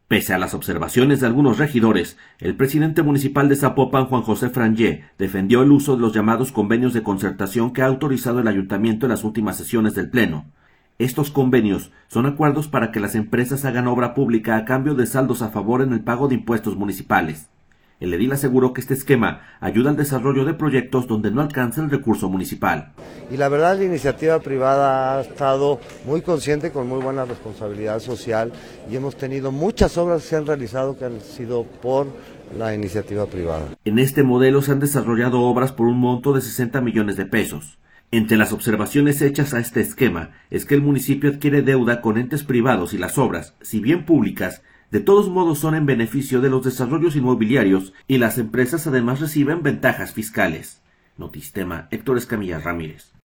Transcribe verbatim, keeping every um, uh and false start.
Pese a las observaciones de algunos regidores, el presidente municipal de Zapopan, Juan José Frangé, defendió el uso de los llamados convenios de concertación que ha autorizado el ayuntamiento en las últimas sesiones del Pleno. Estos convenios son acuerdos para que las empresas hagan obra pública a cambio de saldos a favor en el pago de impuestos municipales. El edil aseguró que este esquema ayuda al desarrollo de proyectos donde no alcanza el recurso municipal. Y la verdad, la iniciativa privada ha estado muy consciente, con muy buena responsabilidad social, y hemos tenido muchas obras que se han realizado que han sido por la iniciativa privada. En este modelo se han desarrollado obras por un monto de sesenta millones de pesos. Entre las observaciones hechas a este esquema es que el municipio adquiere deuda con entes privados y las obras, si bien públicas, de todos modos son en beneficio de los desarrollos inmobiliarios y las empresas además reciben ventajas fiscales. Notistema, Héctor Escamilla Ramírez.